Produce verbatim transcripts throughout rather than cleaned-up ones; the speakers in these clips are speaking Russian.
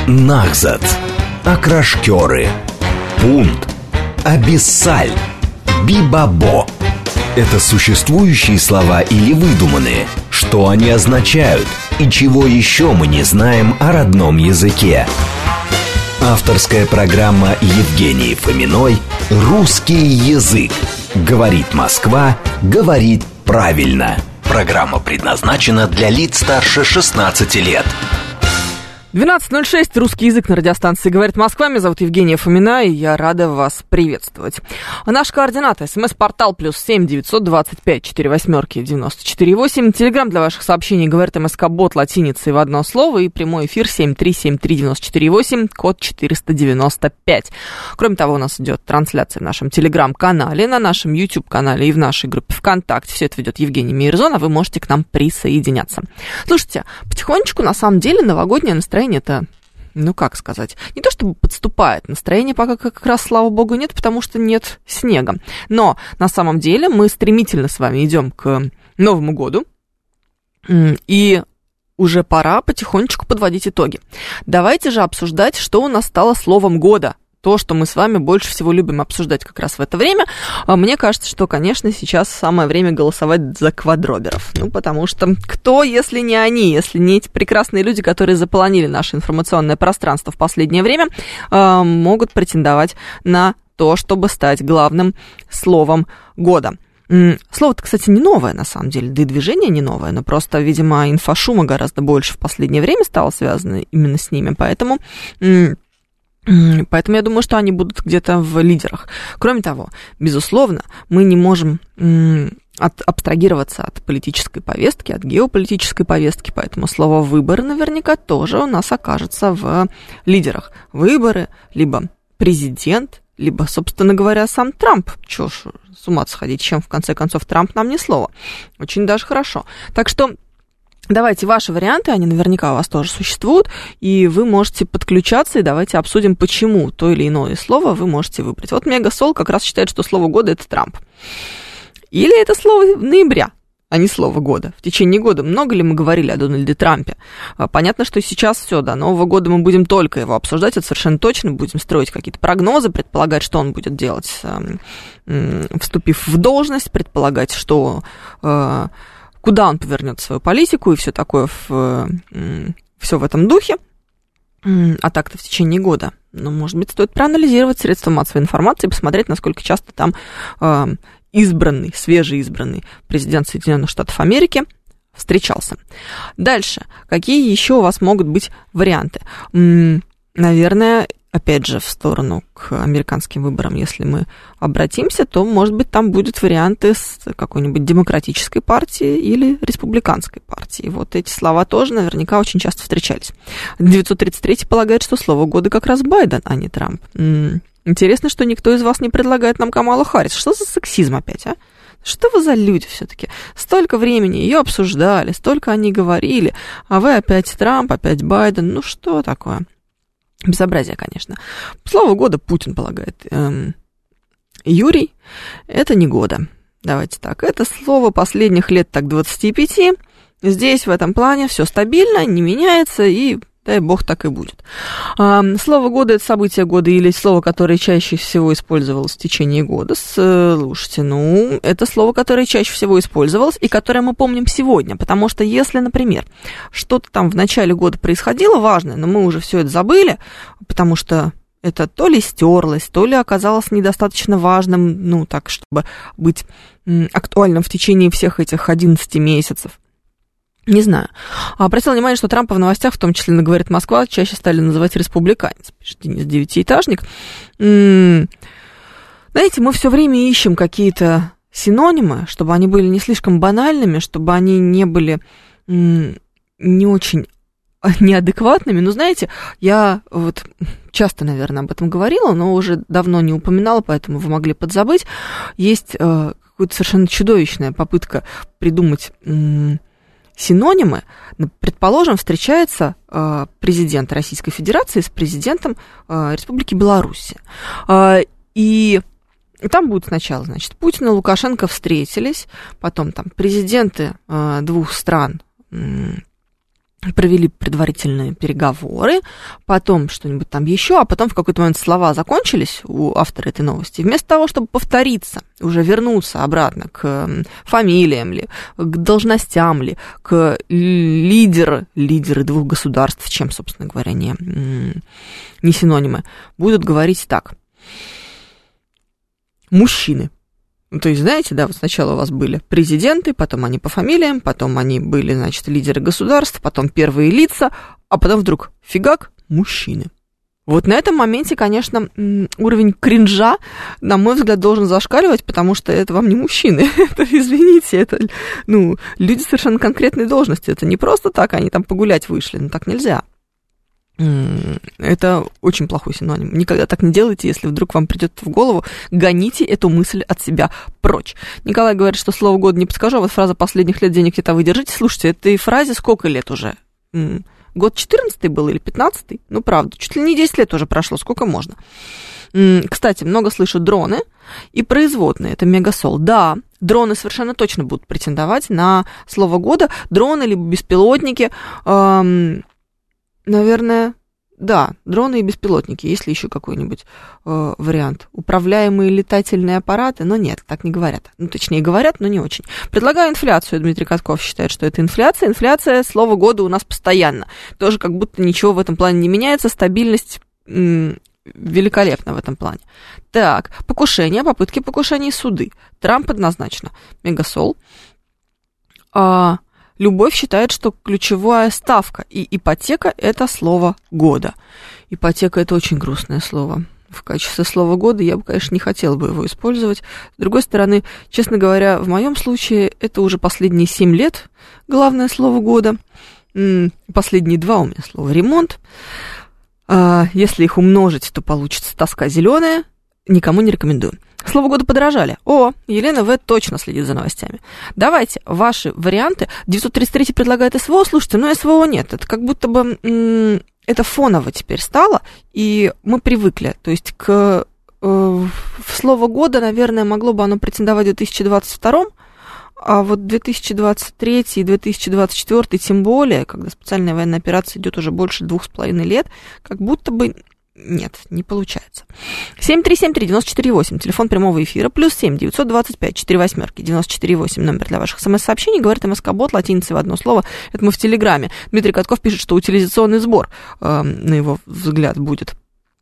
Нахзат, Акрашкеры, Пунт, Абиссаль, Бибабо. Это существующие слова или выдуманные? Что они означают? И чего еще мы не знаем о родном языке? Авторская программа Евгении Фоминой «Русский язык». Говорит Москва, говорит правильно. Программа предназначена для лиц старше шестнадцати лет. двенадцать ноль шесть, русский язык на радиостанции «Говорит Москва». Меня зовут Евгения Фомина, и я рада вас приветствовать. Наш координаты: смс-портал плюс семь девятьсот двадцать пять сорок восемь девяносто четыре восемь. Телеграм для ваших сообщений «Говорит МСК-бот» латиницей в одно слово. И прямой эфир семь три семь три девяносто четыре восемь, код четыреста девяносто пять. Кроме того, у нас идет трансляция в нашем телеграм-канале, на нашем YouTube-канале и в нашей группе ВКонтакте. Все это ведет Евгений Мейерзон, а вы можете к нам присоединяться. Слушайте, потихонечку, на самом деле, новогоднее настроение это, ну как сказать, не то чтобы подступает, настроение пока как раз, слава богу, нет, потому что нет снега. Но на самом деле мы стремительно с вами идем к Новому году, и уже пора потихонечку подводить итоги. Давайте же обсуждать, что у нас стало словом года. То, что мы с вами больше всего любим обсуждать как раз в это время. Мне кажется, что, конечно, сейчас самое время голосовать за квадроберов. Ну, потому что кто, если не они, если не эти прекрасные люди, которые заполонили наше информационное пространство в последнее время, могут претендовать на то, чтобы стать главным словом года. Слово-то, кстати, не новое, на самом деле, да и движение не новое, но просто, видимо, инфошума гораздо больше в последнее время стало связано именно с ними, поэтому... Поэтому я думаю, что они будут где-то в лидерах. Кроме того, безусловно, мы не можем от, абстрагироваться от политической повестки, от геополитической повестки, поэтому слово «выборы» наверняка тоже у нас окажется в лидерах. Выборы, либо президент, либо, собственно говоря, сам Трамп. Чё ж, с ума сходить, чем, в конце концов, Трамп нам не слово. Очень даже хорошо. Так что... Давайте ваши варианты, они наверняка у вас тоже существуют, и вы можете подключаться, и давайте обсудим, почему то или иное слово вы можете выбрать. Вот Мегасол как раз считает, что слово года – это Трамп. Или это слово ноября, а не слово года. В течение года много ли мы говорили о Дональде Трампе? Понятно, что сейчас все, до Нового года мы будем только его обсуждать, это совершенно точно, будем строить какие-то прогнозы, предполагать, что он будет делать, вступив в должность, предполагать, что... куда он повернет свою политику и все такое, в, все в этом духе, а так-то в течение года. Ну, может быть, стоит проанализировать средства массовой информации и посмотреть, насколько часто там э, избранный, свежеизбранный президент Соединенных Штатов Америки встречался. Дальше. Какие еще у вас могут быть варианты? М-м, наверное... Опять же, в сторону к американским выборам, если мы обратимся, то, может быть, там будут варианты с какой-нибудь демократической партии или республиканской партии. Вот эти слова тоже наверняка очень часто встречались. девятьсот тридцать три полагает, что слово года как раз Байден, а не Трамп. М-м, интересно, что никто из вас не предлагает нам Камалу Харрис. Что за сексизм опять, а? Что вы за люди все-таки? Столько времени ее обсуждали, столько они говорили, а вы опять Трамп, опять Байден. Ну, что такое? Безобразие, конечно. Слово года Путин полагает. Эм, Юрий, это не года. Давайте так. Это слово последних лет так двадцати пяти. Здесь в этом плане все стабильно, не меняется, и дай бог так и будет. Эм, слово года – это событие года или слово, которое чаще всего использовалось в течение года. Слушайте, ну, это слово, которое чаще всего использовалось и которое мы помним сегодня. Потому что если, например, что-то там в начале года происходило важное, но мы уже все это забыли, потому что это то ли стерлось, то ли оказалось недостаточно важным, ну, так, чтобы быть актуальным в течение всех этих одиннадцати месяцев. Не знаю. Обратила внимание, что Трампа в новостях, в том числе на «Говорит Москва», чаще стали называть республиканец. Пишет Денис Девятиэтажник. М-м- Знаете, мы все время ищем какие-то синонимы, чтобы они были не слишком банальными, чтобы они не были м- не очень неадекватными. Но, знаете, я вот часто, наверное, об этом говорила, но уже давно не упоминала, поэтому вы могли подзабыть. Есть э, какая-то совершенно чудовищная попытка придумать... М- синонимы. Предположим, встречается э, президент Российской Федерации с президентом э, Республики Беларусь. Э, и там будут сначала, значит, Путин и Лукашенко встретились, потом там президенты э, двух стран э, провели предварительные переговоры, потом что-нибудь там еще, а потом в какой-то момент слова закончились у автора этой новости. Вместо того, чтобы повториться, уже вернуться обратно к фамилиям ли, к должностям ли, к лидеру, лидеры двух государств, чем, собственно говоря, не, не синонимы, будут говорить так. Мужчины. То есть, знаете, да, вот сначала у вас были президенты, потом они по фамилиям, потом они были, значит, лидеры государств, потом первые лица, а потом вдруг фигак мужчины. Вот на этом моменте, конечно, уровень кринжа, на мой взгляд, должен зашкаливать, потому что это вам не мужчины, это, извините, это, ну, люди совершенно конкретной должности, это не просто так, они там погулять вышли, ну, так нельзя. Это очень плохой синоним. Никогда так не делайте, если вдруг вам придет в голову, гоните эту мысль от себя прочь. Николай говорит, что слово года не подскажу, а вот фраза «последних лет денег это вы держите». Слушайте, этой фразе сколько лет уже? Год четырнадцатый был или пятнадцатый? Ну, правда, чуть ли не десять лет уже прошло, сколько можно. Кстати, много слышу дроны и производные, это мегасол. Да, дроны совершенно точно будут претендовать на слово года. Дроны либо беспилотники, эм, наверное, да, дроны и беспилотники. Есть ли еще какой-нибудь э, вариант? Управляемые летательные аппараты? Но нет, так не говорят. Ну, точнее, говорят, но не очень. Предлагаю инфляцию. Дмитрий Катков считает, что это инфляция. Инфляция, слово года у нас постоянно. Тоже как будто ничего в этом плане не меняется. Стабильность м- великолепна в этом плане. Так, покушения, попытки покушения и суды. Трамп однозначно. Мегасол. А... Любовь считает, что ключевая ставка и ипотека – это слово года. Ипотека – это очень грустное слово. В качестве слова года я бы, конечно, не хотела бы его использовать. С другой стороны, честно говоря, в моем случае это уже последние семь лет главное слово года. Последние два у меня слово «ремонт». Если их умножить, то получится тоска зеленая. Никому не рекомендую. Слово года подорожали. О, Елена В. точно следит за новостями. Давайте ваши варианты. девятьсот тридцать три предлагает СВО. Слушайте, но СВО нет. Это как будто бы м- это фоново теперь стало, и мы привыкли. То есть к э, в слово года, наверное, могло бы оно претендовать в две тысячи двадцать втором, а вот две тысячи двадцать третий и две тысячи двадцать четвёртый, тем более, когда специальная военная операция идет уже больше двух с половиной лет, как будто бы нет, не получается. семь три семь три девять четыре восемь, телефон прямого эфира, плюс семь девятьсот двадцать пять четыре восьмерки девяносто четыре восемь, номер для ваших смс-сообщений, говорит МСК-бот, латиницей в одно слово, это мы в Телеграме. Дмитрий Катков пишет, что утилизационный сбор, э, на его взгляд, будет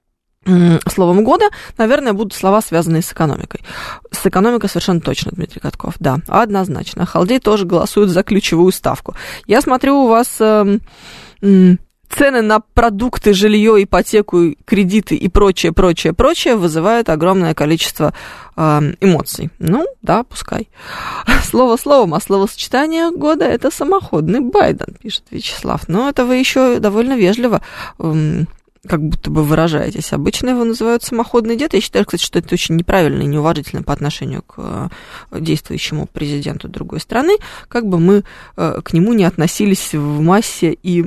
э, словом года. Наверное, будут слова, связанные с экономикой. С экономикой совершенно точно, Дмитрий Катков, да, однозначно. Халдей тоже голосует за ключевую ставку. Я смотрю, у вас... Э, э, цены на продукты, жилье, ипотеку, кредиты и прочее, прочее, прочее вызывают огромное количество э, эмоций. Ну, да, пускай. Слово словом, а словосочетание года – это самоходный Байден, пишет Вячеслав. Но это вы еще довольно вежливо э, как будто бы выражаетесь. Обычно его называют самоходный дед. Я считаю, кстати, что это очень неправильно и неуважительно по отношению к действующему президенту другой страны, как бы мы э, к нему не относились в массе и...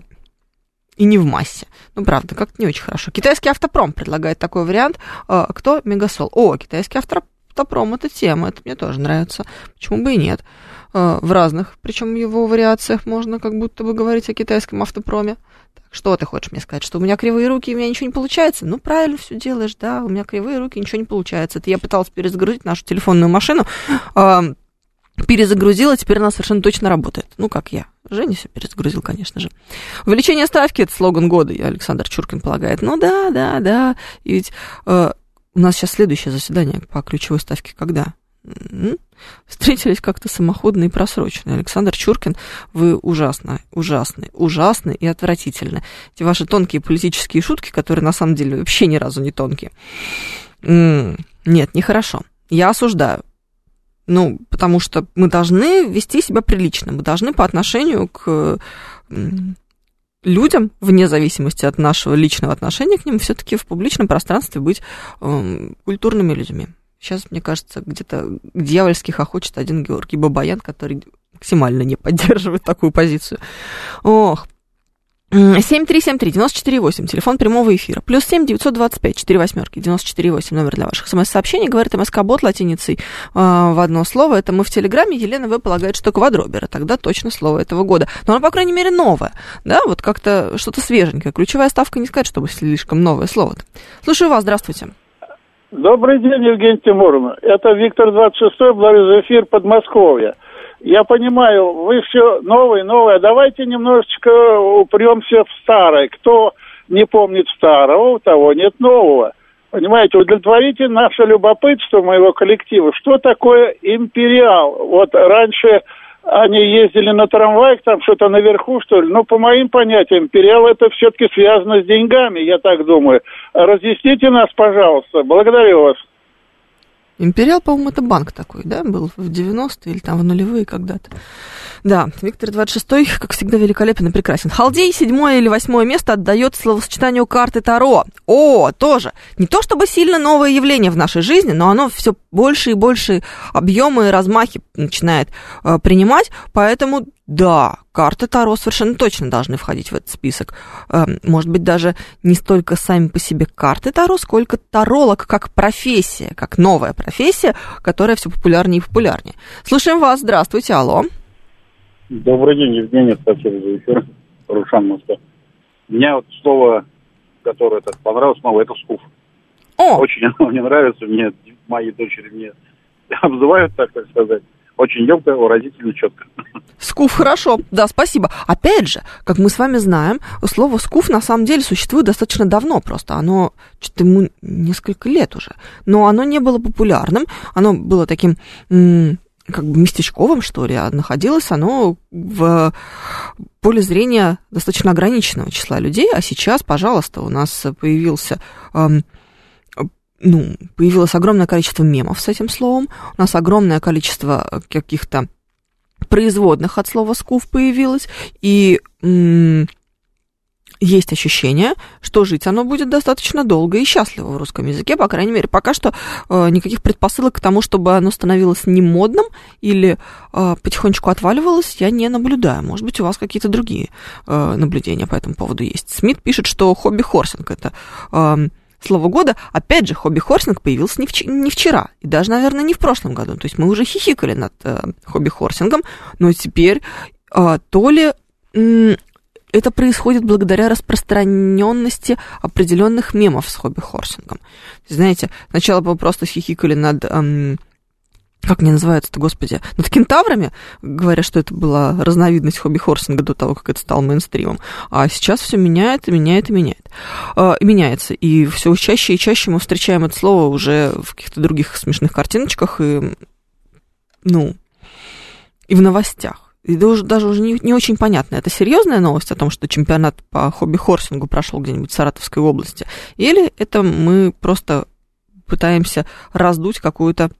и не в массе. Ну, правда, как-то не очень хорошо. Китайский автопром предлагает такой вариант. Кто? Мегасол. О, китайский автопром – это тема, это мне тоже нравится. Почему бы и нет? В разных, причем его вариациях можно как будто бы говорить о китайском автопроме. Так, что ты хочешь мне сказать? Что у меня кривые руки, и у меня ничего не получается? Ну, правильно все делаешь, да, у меня кривые руки, ничего не получается. Это я пыталась перезагрузить нашу телефонную машину, перезагрузила, теперь она совершенно точно работает. Ну, как я. Женя все перезагрузил, конечно же. Увеличение ставки – это слоган года, и Александр Чуркин полагает. Ну, да, да, да. И ведь э, у нас сейчас следующее заседание по ключевой ставке когда? М-м-м. Встретились как-то самоходные и просроченные. Александр Чуркин, вы ужасный, ужасный, ужасный и отвратительный. Эти ваши тонкие политические шутки, которые на самом деле вообще ни разу не тонкие. М-м, нет, нехорошо. Я осуждаю. Ну, потому что мы должны вести себя прилично, мы должны по отношению к людям, вне зависимости от нашего личного отношения к ним, все-таки в публичном пространстве быть э, культурными людьми. Сейчас, мне кажется, где-то дьявольски хохочет один Георгий Бабаян, который максимально не поддерживает такую позицию. Ох. семь три семь три девять четыре восемь, телефон прямого эфира. Плюс семь девятьсот двадцать пять четыре восьмерки девяносто четыре восемь, номер для ваших смс-сообщений. Говорит МСК-бот латиницей э, в одно слово. Это мы в Телеграме. Елена В. полагает, что квадробера. Тогда точно слово этого года. Но оно, по крайней мере, новое. Да, вот как-то что-то свеженькое. Ключевая ставка не сказать, чтобы слишком новое слово-то. Слушаю вас, здравствуйте. Добрый день, Евгения Тимуровна. Это Виктор двадцать шестой, благодарю за эфир Подмосковья. Я понимаю, вы все новое, новое. Давайте немножечко упремся в старое. Кто не помнит старого, у того нет нового. Понимаете, удовлетворите наше любопытство моего коллектива. Что такое империал? Вот раньше они ездили на трамваях, там что-то наверху, что ли. Но по моим понятиям, империал это все-таки связано с деньгами, я так думаю. Разъясните нас, пожалуйста. Благодарю вас. Империал, по-моему, это банк такой, да, был в девяностые или там в нулевые когда-то. Да, Виктор двадцать шестой, как всегда, великолепен и прекрасен. Халдей седьмое или восьмое место отдает словосочетанию карты Таро. О, тоже. Не то чтобы сильно новое явление в нашей жизни, но оно все больше и больше объемы и размахи начинает э, принимать, поэтому да, карты Таро совершенно точно должны входить в этот список. Э, может быть, даже не столько сами по себе карты Таро, сколько таролог как профессия, как новая профессия, которая все популярнее и популярнее. Слушаем вас, здравствуйте, алло. Добрый день, Евгений, спасибо за эфир. Рушан Москва. Меня вот слово, которое так понравилось, снова, это скуф. О! Очень оно мне нравится, мне мои дочери мне обзывают, так так сказать. Очень емко, выразительно, четко. Скуф, хорошо, да, спасибо. Опять же, как мы с вами знаем, слово скуф на самом деле существует достаточно давно просто. Оно, что-то ему несколько лет уже. Но оно не было популярным, оно было таким... М- как бы местечковым, что ли, а находилось оно в поле зрения достаточно ограниченного числа людей, а сейчас, пожалуйста, у нас появился, эм, ну, появилось огромное количество мемов с этим словом, у нас огромное количество каких-то производных от слова «скуф» появилось, и... М- есть ощущение, что жить оно будет достаточно долго и счастливо в русском языке, по крайней мере, пока что э, никаких предпосылок к тому, чтобы оно становилось немодным или э, потихонечку отваливалось, я не наблюдаю. Может быть, у вас какие-то другие э, наблюдения по этому поводу есть. Смит пишет, что хобби-хорсинг – это э, слово года. Опять же, хобби-хорсинг появился не, вч- не вчера, и даже, наверное, не в прошлом году. То есть мы уже хихикали над э, хобби-хорсингом, но теперь э, то ли... М- Это происходит благодаря распространенности определенных мемов с хобби-хорсингом. Знаете, сначала мы просто хихикали над, эм, как они называются-то, господи, над кентаврами, говоря, что это была разновидность хобби-хорсинга до того, как это стало мейнстримом. А сейчас все меняет, и меняет, и меняет. Э, и меняется. И все чаще и чаще мы встречаем это слово уже в каких-то других смешных картиночках и, ну, и в новостях. И даже, даже уже не, не очень понятно, это серьезная новость о том, что чемпионат по хобби-хорсингу прошел где-нибудь в Саратовской области, или это мы просто пытаемся раздуть какую-то,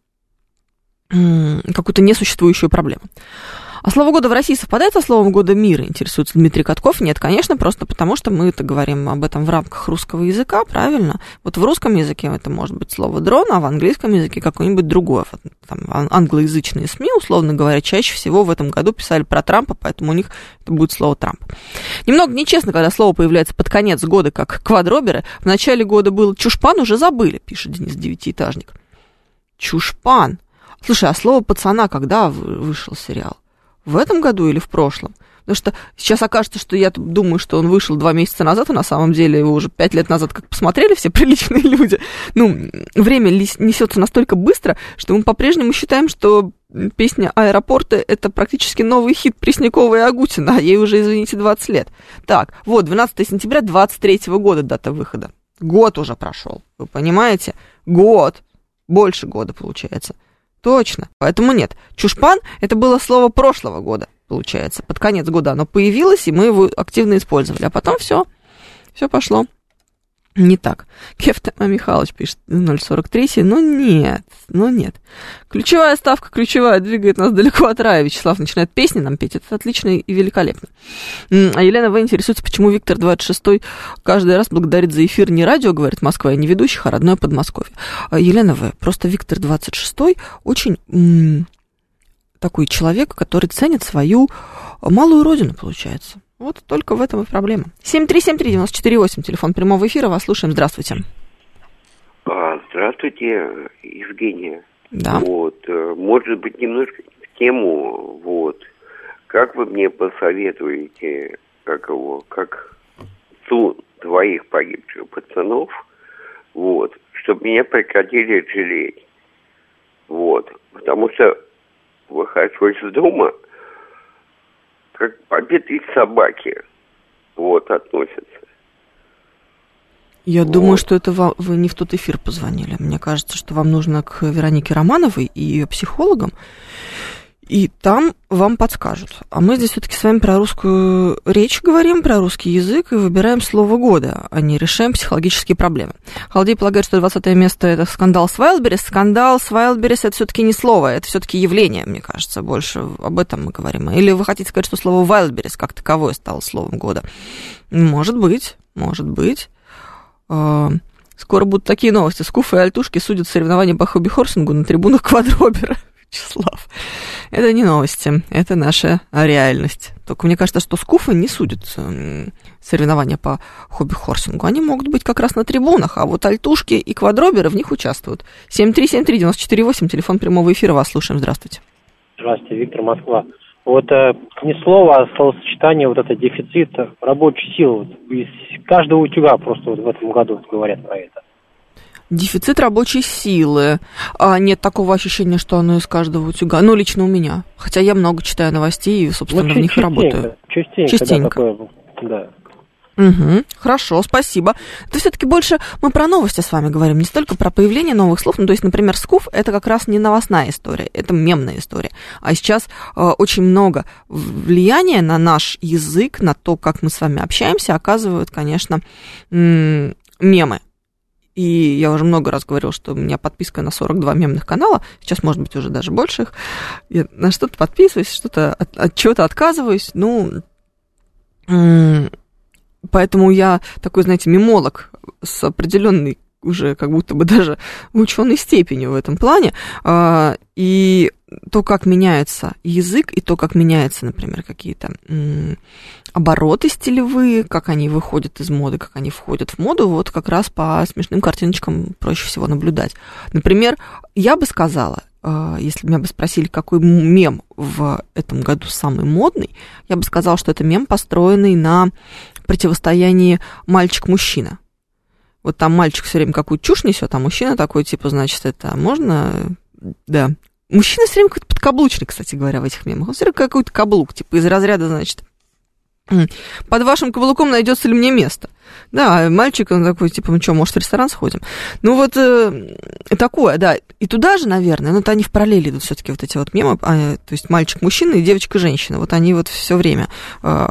какую-то несуществующую проблему. А слово года в России совпадает со словом года мира, интересуется Дмитрий Катков? Нет, конечно, просто потому что мы-то говорим об этом в рамках русского языка, правильно? Вот в русском языке это может быть слово дрон, а в английском языке какое-нибудь другое. Там, англоязычные СМИ, условно говоря, чаще всего в этом году писали про Трампа, поэтому у них это будет слово Трамп. Немного нечестно, когда слово появляется под конец года, как квадроберы. В начале года был чушпан, уже забыли, пишет Денис Девятиэтажник. Чушпан. Слушай, а слово пацана когда вышел сериал? В этом году или в прошлом? Потому что сейчас окажется, что я думаю, что он вышел два месяца назад, а на самом деле его уже пять лет назад как посмотрели все приличные люди. Ну, время несется настолько быстро, что мы по-прежнему считаем, что песня «Аэропорты» — это практически новый хит Преснякова и Агутина, а ей уже, извините, двадцать лет. Так, вот, двенадцатого сентября двадцать третьего года дата выхода. Год уже прошел, вы понимаете? Год. Больше года, получается. Точно. Поэтому нет. Чушпан – это было слово прошлого года, получается. Под конец года оно появилось, и мы его активно использовали. А потом все, все пошло не так. Кефта Михайлович пишет ноль сорок три. Ну нет, ну нет. Ключевая ставка, ключевая, двигает нас далеко от рая. Вячеслав начинает песни нам петь. Это отлично и великолепно. А Елена В. интересуется, почему Виктор двадцать шестой каждый раз благодарит за эфир не радио, говорит Москва, и не ведущих, а родное Подмосковье. Елена В. Просто Виктор двадцать шестой очень м- такой человек, который ценит свою малую родину, получается. Вот только в этом и проблема. семь три семь три девять четыре восемь, телефон прямого эфира, вас слушаем, здравствуйте. Здравствуйте, Евгения. Да. Вот, может быть, немножко в тему, вот, как вы мне посоветуете, как его, как ту двоих погибших пацанов, вот, чтобы меня прекратили жалеть, вот, потому что выхожу из дома, как побитые собаки, вот, относятся. Я вот. думаю, что это вам, вы не в тот эфир позвонили. Мне кажется, что вам нужно к Веронике Романовой и ее психологам, и там вам подскажут. А мы здесь все-таки с вами про русскую речь говорим, про русский язык, и выбираем слово года, а не решаем психологические проблемы. Халдей полагает, что двадцатое место – это скандал с Вайлдберрис. Скандал с Вайлдберрис – это все-таки не слово, это все-таки явление, мне кажется, больше об этом мы говорим. Или вы хотите сказать, что слово Вайлдберрис как таковое стало словом года? Может быть, может быть. Скоро будут такие новости. Скуфы и альтушки судят соревнования по хобби-хорсингу на трибунах квадробера. Вячеслав. Это не новости, это наша реальность. Только мне кажется, что скуфы не судят соревнования по хобби-хорсингу. Они могут быть как раз на трибунах, а вот альтушки и квадроберы в них участвуют. семь три семь три девять четыре восемь, телефон прямого эфира, вас слушаем. Здравствуйте. Здравствуйте, Виктор, Москва. Вот э, не слово, а словосочетание, вот это дефицит рабочей силы. Вот, из каждого утюга просто вот в этом году вот говорят про это. Дефицит рабочей силы. А нет такого ощущения, что оно из каждого утюга. Ну, лично у меня. Хотя я много читаю новостей и, собственно, ну, в них и работаю. Частенько. Частенько. Да, такое, да. Угу, хорошо, спасибо. Это все-таки больше мы про новости с вами говорим, не столько про появление новых слов. Ну, то есть, например, скуф – это как раз не новостная история, это мемная история. А сейчас э, очень много влияния на наш язык, на то, как мы с вами общаемся, оказывают, конечно, м- мемы. И я уже много раз говорила, что у меня подписка на сорок два мемных канала, сейчас, может быть, уже даже больше их. Я на что-то подписываюсь, что-то от, от чего-то отказываюсь, ну... М- Поэтому я такой, знаете, мемолог с определенной уже как будто бы даже ученой степенью в этом плане. И то, как меняется язык, и то, как меняются, например, какие-то обороты стилевые, как они выходят из моды, как они входят в моду, вот как раз по смешным картиночкам проще всего наблюдать. Например, я бы сказала, если меня бы спросили, какой мем в этом году самый модный, я бы сказала, что это мем, построенный на противостоянии мальчик-мужчина. Вот там мальчик все время какую-то чушь несет, а мужчина такой, типа, значит, это можно... Да. Мужчина все время какой-то подкаблучник, кстати говоря, в этих мемах. Он все время какой-то каблук, типа, из разряда, значит, под вашим каблуком найдется ли мне место? Да, мальчик, он такой, типа, ну что, может, в ресторан сходим? Ну, вот э, такое, да. И туда же, наверное, ну, это они в параллели идут все-таки вот эти вот мемы, а, то есть мальчик-мужчина и девочка-женщина. Вот они вот все время э,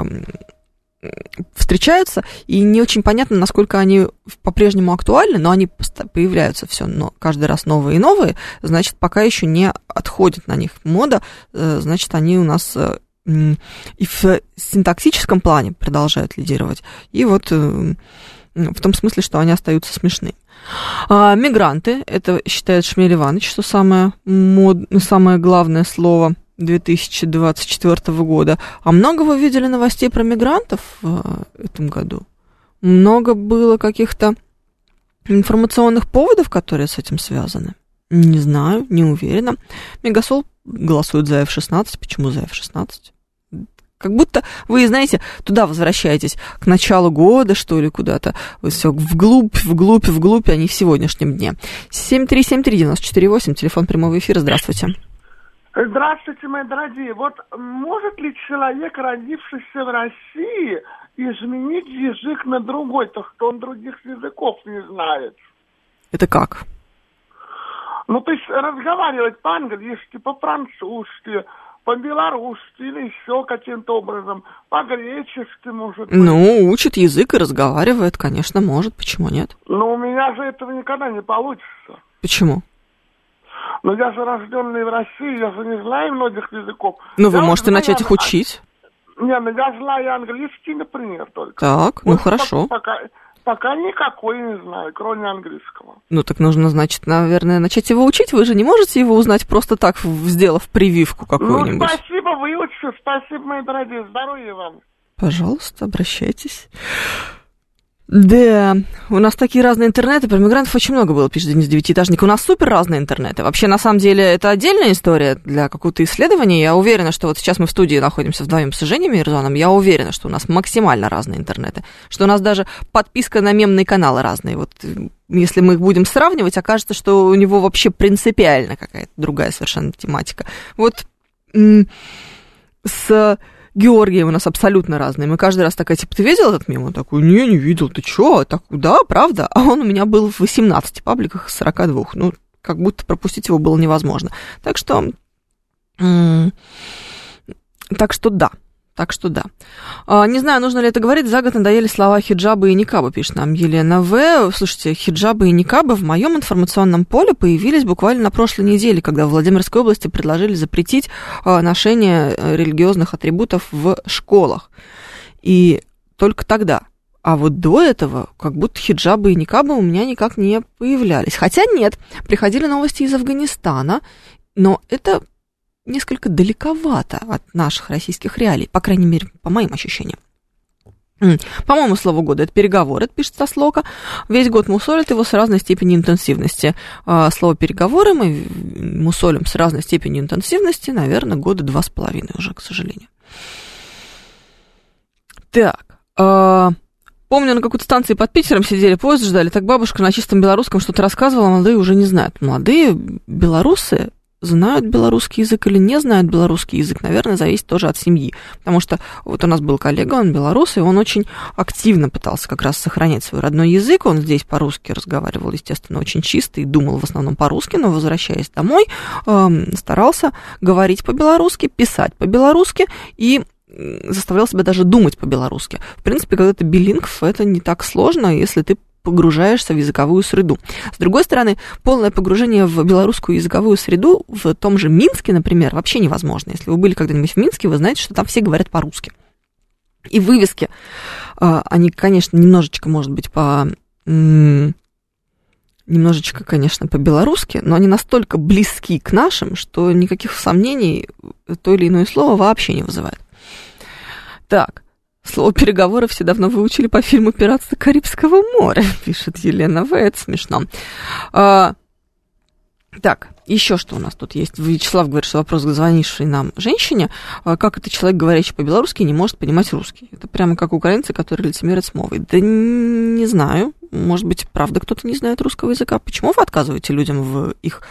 встречаются, и не очень понятно, насколько они по-прежнему актуальны, но они появляются все, но каждый раз новые и новые, значит, пока еще не отходит на них мода, э, значит, они у нас... Э, и в синтаксическом плане продолжают лидировать, и вот в том смысле, что они остаются смешными. А, мигранты, это считает Шмель Иванович, что самое, мод... самое главное слово две тысячи двадцать четвёртого года. А много вы видели новостей про мигрантов в этом году? Много было каких-то информационных поводов, которые с этим связаны? Не знаю, не уверена. Мегасол голосует за эф шестнадцать. Почему за эф шестнадцать? Как будто вы, знаете, туда возвращаетесь к началу года, что ли, куда-то. Вы все вглубь, вглубь, вглубь, а не в сегодняшнем дне. семь три семь три девять четыре восемь, телефон прямого эфира. Здравствуйте. Здравствуйте, мои дорогие. Вот может ли человек, родившийся в России, изменить язык на другой, то что он других языков не знает? Это как? Ну, то есть разговаривать по-английски, по-французски, по-белорусски или еще каким-то образом, по-гречески, может быть. Ну, учит язык и разговаривает, конечно, может, почему нет? Но у меня же этого никогда не получится. Почему? Ну, я же рожденный в России, я же не знаю многих языков. Ну, вы я можете знаю... начать их учить. Не, ну я знаю английский, например, только. Так, вот ну хорошо. Пока, пока никакой не знаю, кроме английского. Ну, так нужно, значит, наверное, начать его учить. Вы же не можете его узнать просто так, сделав прививку какую-нибудь. Ну, спасибо, выучу. Спасибо, мои дорогие. Здоровья вам. Пожалуйста, обращайтесь. Да, у нас такие разные интернеты, про мигрантов очень много было, пишет Денис Девятиэтажник. У нас супер разные интернеты. Вообще, на самом деле, это отдельная история для какого-то исследования. Я уверена, что вот сейчас мы в студии находимся вдвоем с Женей Мирзоном. Я уверена, что у нас максимально разные интернеты. Что у нас даже подписка на мемные каналы разные. Вот если мы их будем сравнивать, окажется, что у него вообще принципиально какая-то другая совершенно тематика. Вот с... Георгием у нас абсолютно разные. Мы каждый раз такая, типа, ты видел этот мем? Он такой, не, не видел, ты чё? Так, да, правда? А он у меня был в восемнадцати пабликах из сорока двух. Ну, как будто пропустить его было невозможно. Так что, м- так что да. Так что да. А, не знаю, нужно ли это говорить, за год надоели слова хиджабы и никабы, пишет нам Елена В. Слушайте, хиджабы и никабы в моем информационном поле появились буквально на прошлой неделе, когда в Владимирской области предложили запретить а, ношение религиозных атрибутов в школах. И только тогда. А вот до этого как будто хиджабы и никабы у меня никак не появлялись. Хотя нет, приходили новости из Афганистана, но это... несколько далековато от наших российских реалий, по крайней мере, по моим ощущениям. По-моему, слово года – это переговоры, это пишет Сослока. Весь год мусолят его с разной степенью интенсивности. Слово «переговоры» мы мусолим с разной степенью интенсивности, наверное, года два с половиной уже, к сожалению. Так, помню, на какой-то станции под Питером сидели, поезд ждали, так бабушка на чистом белорусском что-то рассказывала, а молодые уже не знают. Молодые белорусы знают белорусский язык или не знают белорусский язык, наверное, зависит тоже от семьи. Потому что вот у нас был коллега, он белорус, и он очень активно пытался как раз сохранять свой родной язык. Он здесь по-русски разговаривал, естественно, очень чисто и думал в основном по-русски, но, возвращаясь домой, э, старался говорить по-белорусски, писать по-белорусски и заставлял себя даже думать по-белорусски. В принципе, когда ты билингв, это не так сложно, если ты погружаешься в языковую среду. С другой стороны, полное погружение в белорусскую языковую среду в том же Минске, например, вообще невозможно. Если вы были когда-нибудь в Минске, вы знаете, что там все говорят по-русски. И вывески, они, конечно, немножечко, может быть, по... немножечко, конечно, по-белорусски, но они настолько близки к нашим, что никаких сомнений то или иное слово вообще не вызывает. Так. Слово «переговоры» все давно выучили по фильму «Пиратство Карибского моря», пишет Елена В. Это смешно. А, так, еще что у нас тут есть. Вячеслав говорит, что вопрос к звонившей нам женщине. А, как это человек, говорящий по-белорусски, не может понимать русский? Это прямо как украинцы, которые лицемерят с мовой. Да не знаю. Может быть, правда кто-то не знает русского языка. Почему вы отказываете людям в их...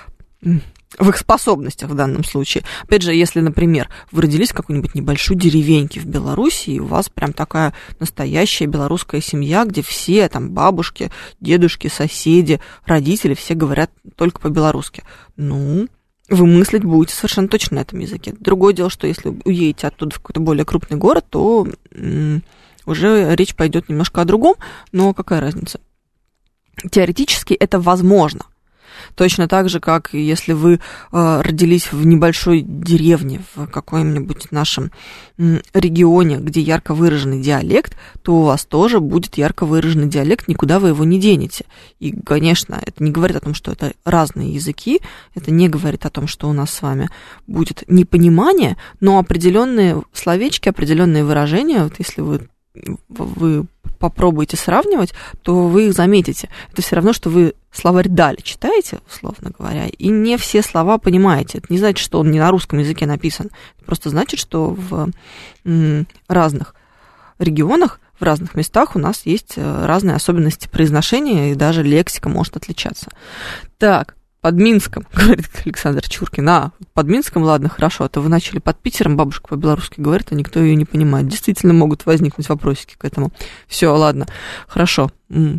в их способностях в данном случае. Опять же, если, например, вы родились в какой-нибудь небольшой деревеньке в Беларуси, и у вас прям такая настоящая белорусская семья, где все там бабушки, дедушки, соседи, родители, все говорят только по-белорусски. Ну, вы мыслить будете совершенно точно на этом языке. Другое дело, что если уедете оттуда в какой-то более крупный город, то м- уже речь пойдет немножко о другом, но какая разница? Теоретически это возможно. Точно так же, как если вы э, родились в небольшой деревне, в каком-нибудь нашем м, регионе, где ярко выраженный диалект, то у вас тоже будет ярко выраженный диалект, никуда вы его не денете. И, конечно, это не говорит о том, что это разные языки, это не говорит о том, что у нас с вами будет непонимание, но определенные словечки, определенные выражения, вот если вы, вы попробуете сравнивать, то вы их заметите. Это все равно, что вы словарь Дали читаете, условно говоря, и не все слова понимаете. Это не значит, что он не на русском языке написан. Это просто значит, что в м, разных регионах, в разных местах у нас есть разные особенности произношения, и даже лексика может отличаться. Так, под Минском, говорит Александр Чуркин. А, под Минском, ладно, хорошо, а то вы начали под Питером, бабушка по-белорусски говорит, а никто ее не понимает. Действительно могут возникнуть вопросики к этому. Все, ладно, хорошо.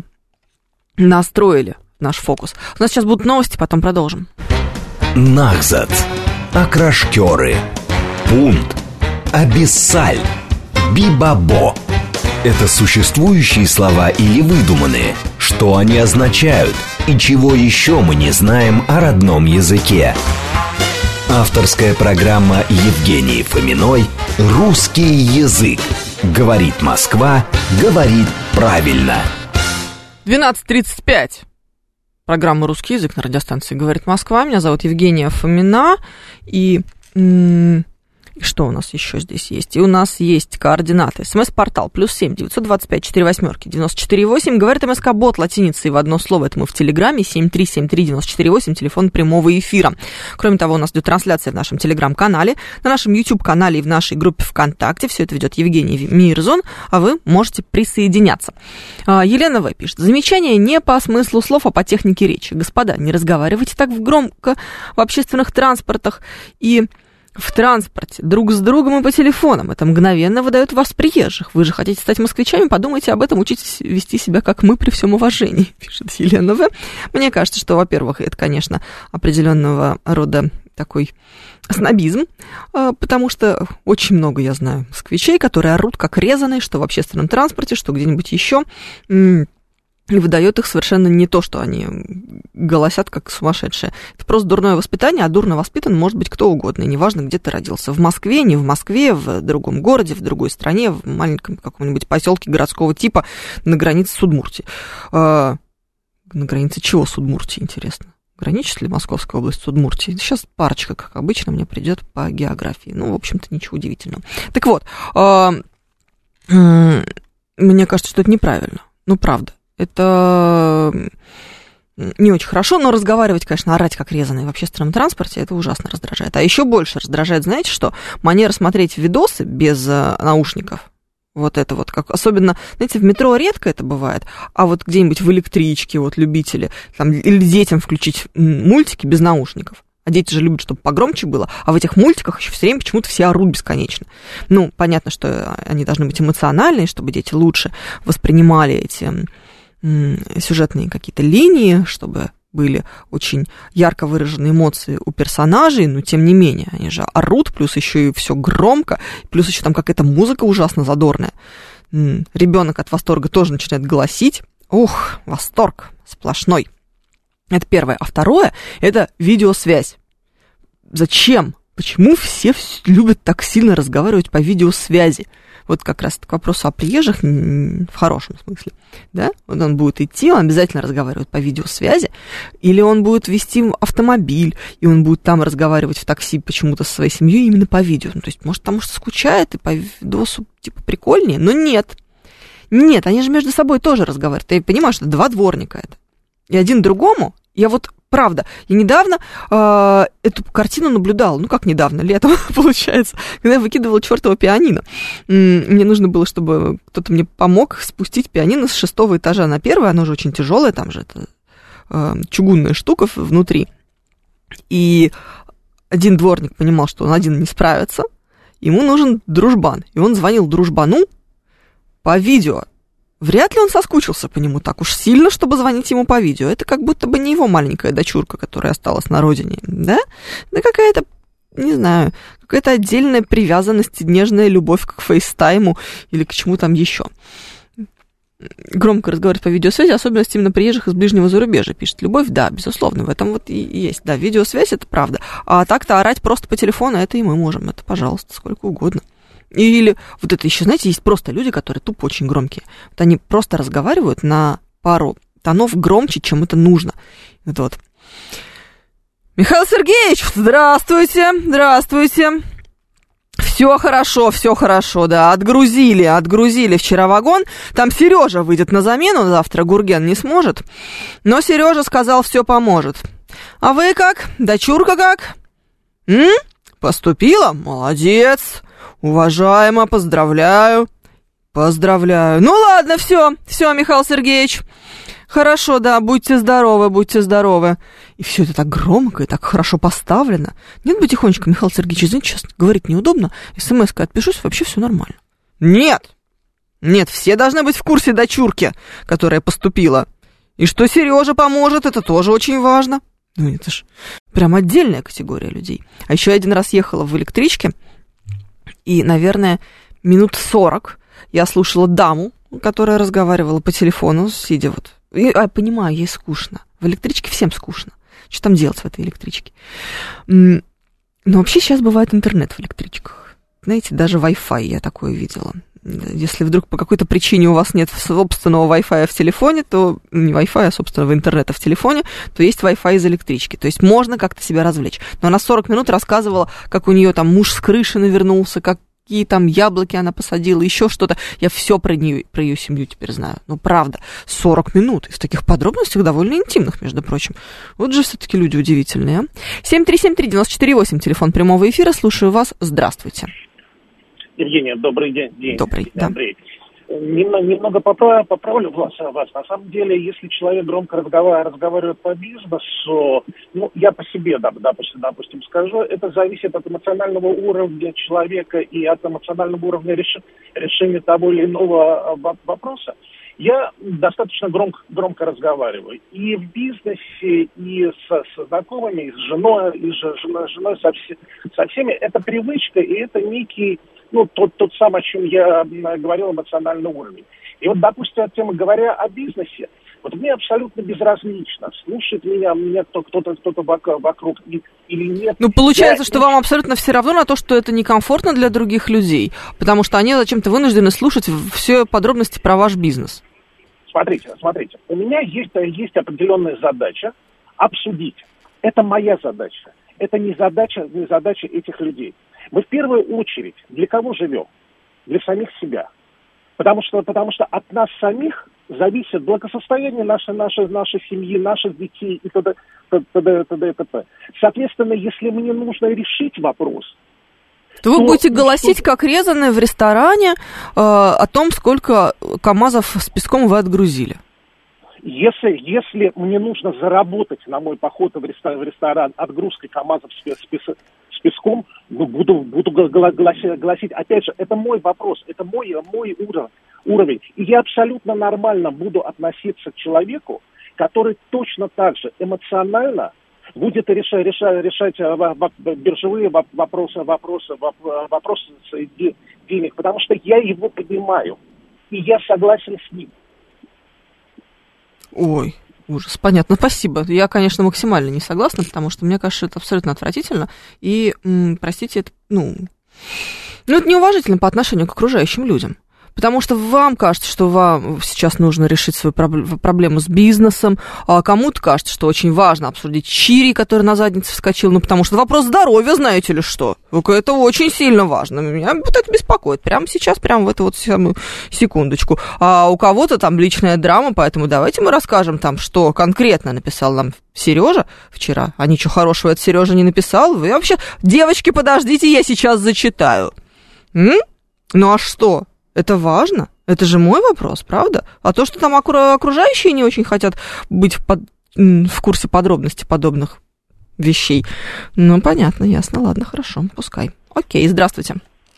Настроили наш фокус. У нас сейчас будут новости, потом продолжим. Нахзат. Окрашкеры. Пунт. Абиссаль. Бибабо. Это существующие слова или выдуманные? Что они означают? И чего еще мы не знаем о родном языке? Авторская программа Евгении Фоминой «Русский язык». Говорит Москва, говорит правильно. двенадцать тридцать пять. Программа «Русский язык» на радиостанции «Говорит Москва». Меня зовут Евгения Фомина. И м- Что у нас еще здесь есть? И у нас есть координаты. СМС-портал плюс семь девятьсот двадцать пять четыре восьмерки девяносто четыре восемь. Говорит МСК-бот латиницей в одно слово. Это мы в Телеграме. семь три семь три девяносто четыре восемь. Телефон прямого эфира. Кроме того, у нас идет трансляция в нашем Телеграм-канале, на нашем YouTube-канале и в нашей группе ВКонтакте. Все это ведет Евгений Мирзон, а вы можете присоединяться. Елена В. пишет. Замечание не по смыслу слов, а по технике речи. Господа, не разговаривайте так громко в общественных транспортах и в транспорте, друг с другом и по телефонам. Это мгновенно выдает вас приезжих. Вы же хотите стать москвичами, подумайте об этом, учитесь вести себя, как мы, при всем уважении, пишет Елена В. Мне кажется, что, во-первых, это, конечно, определенного рода такой снобизм, потому что очень много, я знаю, москвичей, которые орут как резаные, что в общественном транспорте, что где-нибудь еще, и выдает их совершенно не то, что они голосят как сумасшедшие. Это просто дурное воспитание, а дурно воспитан может быть кто угодно, и неважно, где ты родился. В Москве, не в Москве, в другом городе, в другой стране, в маленьком каком-нибудь поселке городского типа на границе с Удмуртией. А, на границе чего с Удмуртией, интересно? Граничит ли Московская область с Удмуртией? Сейчас парочка, как обычно, мне придет по географии. Ну, в общем-то, ничего удивительного. Так вот, а, мне кажется, что это неправильно. Ну, правда. Это не очень хорошо, но разговаривать, конечно, орать как резаный в общественном транспорте, это ужасно раздражает. А еще больше раздражает, знаете что? Манера смотреть видосы без наушников. Вот это вот, как особенно, знаете, в метро редко это бывает, а вот где-нибудь в электричке, вот любители, там, или детям включить мультики без наушников. А дети же любят, чтобы погромче было, а в этих мультиках еще все время почему-то все орут бесконечно. Ну, понятно, что они должны быть эмоциональные, чтобы дети лучше воспринимали эти сюжетные какие-то линии, чтобы были очень ярко выраженные эмоции у персонажей, но тем не менее, они же орут, плюс еще и все громко, плюс еще там какая-то музыка ужасно задорная. Ребенок от восторга тоже начинает голосить. Ух, восторг сплошной. Это первое. А второе – это видеосвязь. Зачем? Почему все любят так сильно разговаривать по видеосвязи? Вот как раз к вопросу о приезжих в хорошем смысле, да? Вот он будет идти, он обязательно разговаривает по видеосвязи, или он будет вести автомобиль, и он будет там разговаривать в такси почему-то со своей семьей именно по видео. Ну, то есть, может, потому что скучает, и по видосу, типа, прикольнее, но нет. Нет, они же между собой тоже разговаривают. Ты понимаешь, что два дворника это. И один другому, я вот, правда, я недавно э, эту картину наблюдала, ну как недавно, летом, получается, когда я выкидывала чертово пианино. Мне нужно было, чтобы кто-то мне помог спустить пианино с шестого этажа на первый, оно же очень тяжелое, там же это э, чугунная штука внутри. И один дворник понимал, что он один не справится, ему нужен дружбан, и он звонил дружбану по видео. Вряд ли он соскучился по нему так уж сильно, чтобы звонить ему по видео. Это как будто бы не его маленькая дочурка, которая осталась на родине, да? Да какая-то, не знаю, какая-то отдельная привязанность, нежная любовь к фейстайму или к чему там еще. Громко разговаривать по видеосвязи, особенность именно приезжих из ближнего зарубежья, пишет Любовь. Да, безусловно, в этом вот и есть. Да, видеосвязь, это правда. А так-то орать просто по телефону, это и мы можем. Это, пожалуйста, сколько угодно. Или вот это еще, знаете, есть просто люди, которые тупо очень громкие. Вот они просто разговаривают на пару тонов громче, чем это нужно. Вот, вот. Михаил Сергеевич, здравствуйте, здравствуйте. Все хорошо, все хорошо, да, отгрузили, отгрузили вчера вагон. Там Сережа выйдет на замену, завтра Гурген не сможет. Но Сережа сказал, все поможет. А вы как? Дочурка как? М? Поступила? Молодец. Уважаемо, поздравляю. Поздравляю. Ну ладно, все, все, Михаил Сергеевич. Хорошо, да, будьте здоровы, будьте здоровы. И все это так громко и так хорошо поставлено. Нет бы тихонечко, Михаил Сергеевич, извините, сейчас говорить неудобно. СМС-кой отпишусь, вообще все нормально. Нет, нет, все должны быть в курсе дочурки, которая поступила. И что Сережа поможет, это тоже очень важно. Ну, это ж прям отдельная категория людей. А еще я один раз ехала в электричке, и, наверное, минут сорок я слушала даму, которая разговаривала по телефону, сидя вот. И, я понимаю, ей скучно. В электричке всем скучно. Что там делать в этой электричке? Но вообще сейчас бывает интернет в электричках. Знаете, даже Wi-Fi я такое видела. если вдруг по какой-то причине у вас нет собственного Wi-Fi в телефоне, то не Wi-Fi, а собственного интернета в телефоне, то есть Wi-Fi из электрички. То есть можно как-то себя развлечь. Но она сорок минут рассказывала, как у нее там муж с крыши навернулся, как какие там яблоки она посадила, еще что-то. Я все про нее, про ее семью теперь знаю. Ну, правда, сорок минут. И в таких подробностях довольно интимных, между прочим. Вот же все-таки люди удивительные, а? семь три семь три девять четыре восемь, телефон прямого эфира. Слушаю вас. Здравствуйте. Евгения, добрый день. день. Добрый, да. Андрей. Немного, немного поправлю, поправлю вас, вас. На самом деле, если человек громко разговаривает, разговаривает по бизнесу, ну, я по себе, допустим, допустим, скажу, это зависит от эмоционального уровня человека и от эмоционального уровня реш... решения того или иного вопроса. Я достаточно громко, громко разговариваю. И в бизнесе, и со, со знакомыми, и с женой, и с женой, женой со, все, со всеми. Это привычка, и это некий, ну, тот, тот самый, о чем я говорил, эмоциональный уровень. И вот, допустим, тема, говоря о бизнесе, вот мне абсолютно безразлично, слушает меня, меня кто-то, кто-то вокруг или нет. Ну, получается, я... что вам абсолютно все равно на то, что это некомфортно для других людей, потому что они зачем-то вынуждены слушать все подробности про ваш бизнес. Смотрите, смотрите, у меня есть, есть определенная задача обсудить. Это моя задача. Это не задача, не задача этих людей. Мы в первую очередь для кого живем? Для самих себя. Потому что, потому что от нас самих зависит благосостояние нашей, нашей, нашей семьи, наших детей и т.д. т.д. т.д. т.п. Соответственно, если мне нужно решить вопрос, то вы будете голосить, как резаные в ресторане, э, о том, сколько КАМАЗов с песком вы отгрузили. Если, если мне нужно заработать на мой поход в ресторан, в ресторан отгрузкой КАМАЗов с, с, с песком, ну, буду, буду голосить, голосить. Опять же, это мой вопрос, это мой, мой уровень, уровень. И я абсолютно нормально буду относиться к человеку, который точно так же эмоционально будет решать, решать, решать биржевые вопросы, вопросы, вопросы денег, потому что я его понимаю, и я согласен с ним. Ой, ужас, понятно, спасибо. Я, конечно, максимально не согласна, потому что мне кажется, это абсолютно отвратительно, и, м, простите, это, ну, ну, это неуважительно по отношению к окружающим людям. Потому что вам кажется, что вам сейчас нужно решить свою проблему с бизнесом, а кому-то кажется, что очень важно обсудить чири, который на заднице вскочил, ну, потому что вопрос здоровья, знаете ли что? Это очень сильно важно. Меня вот это беспокоит. Прямо сейчас, прямо в эту вот самую секундочку. А у кого-то там личная драма, поэтому давайте мы расскажем там, что конкретно написал нам Сережа вчера. А ничего хорошего это Сережа не написал. Вы вообще, девочки, подождите, я сейчас зачитаю. М? Ну а что? Это важно? Это же мой вопрос, правда? А то, что там окружающие не очень хотят быть в, под... в курсе подробностей подобных вещей, ну, понятно, ясно, ладно, хорошо, пускай. Окей, здравствуйте.